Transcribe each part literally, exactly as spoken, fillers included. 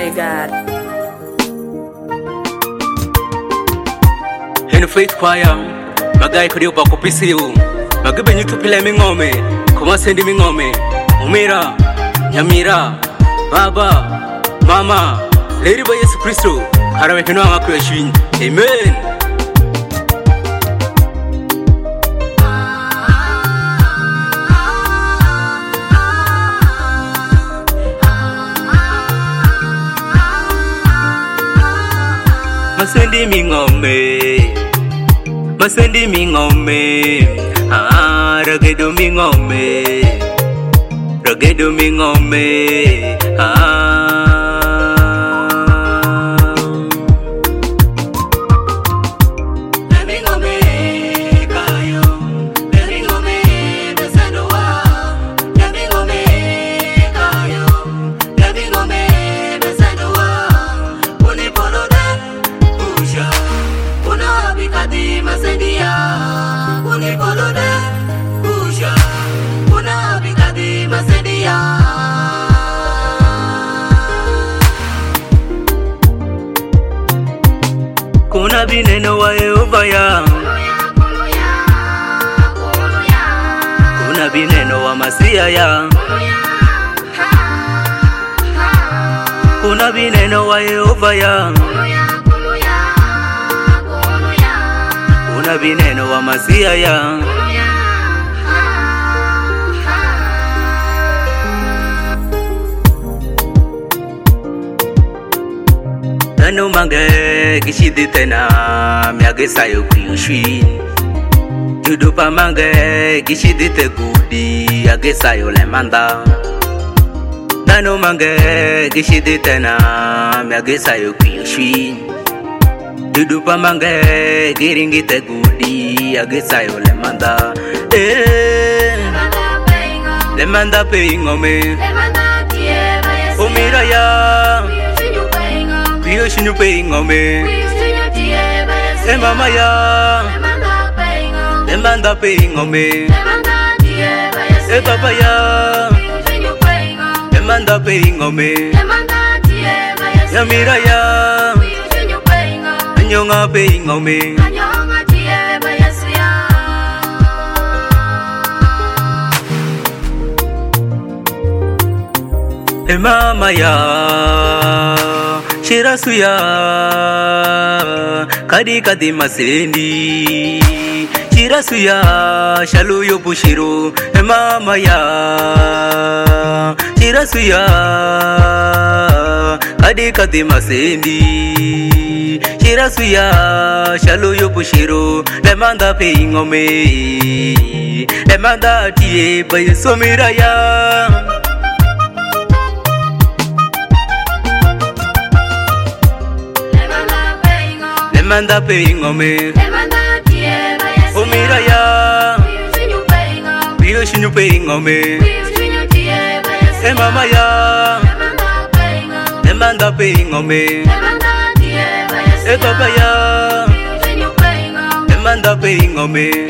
my God. Hen faith choir, magay ko diyo pa ko pisiyo. Magabe nyo tupila mingome, kumasendi mingome. Umira, nyamira, baba, mama, lady ba Yesu Kristo. Harawe kino ang ako yashin. Amen. Masendi mingome, masendi mingome, ah ragedo mingome, ragedo mingome, ah. Mingome kayo, mingome besandoa, mingome kayo, mingome besandoa, unipoloda. Una bikati masendia, unipolode kusha. Una bikati masendia. Kuna bineno wa Yehova ya, kuna bineno wa Masia ya, kuna bineno wa Yehova ya, kuna bineno wa Masia ya. Tanu mange gishidi tena miagesa yo kuyushwin. Yudupa mange gishidi te gudi agesa yo lemanda. Tanu mange gishidi tena miagesa yo kuyushwin. Dudupa mange giringi te gudi agesa yo lemanda. Eh lemanda peingome, umira ya piyo shinyu peingome, eh mama ya lemanda peingome, eh papa ya lemanda peingome, ya mira ya nyonga peingome. E mama ya shirasu ya kadi kadi masendi shirasu ya shalu yo bushiro. E mama ya shirasu ya kadi kadi masendi shirasu ya shalu yo bushiro. Lemanda peingome, lemanda tie bayesomira ya. Lemanda peingome, umira ya piyo shinyu peingome, eh mama ya lemanda peingome, eh papa ya lemanda peingome.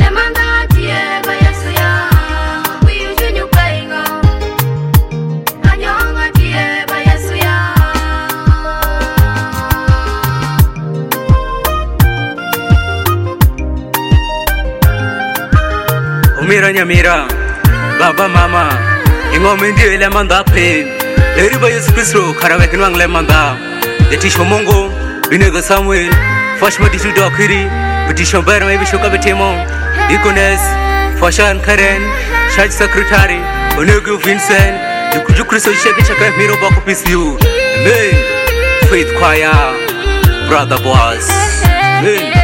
Umira nyamira, baba mama, ingome ndiyo lemanda pe. Eri ba Yesu Kristo karawe kinwang lemanda. Yetisho Mungu, binego Samuel, Fashma disu dokiri, bitisho Bayram ebisho kabetemo, Dikones, Fashan Karen, Church Secretary, Onego Vincent, Yukuju Kristo sheke chaka miro bako pisiu. Amen. Faith choir, brother boss. Amen.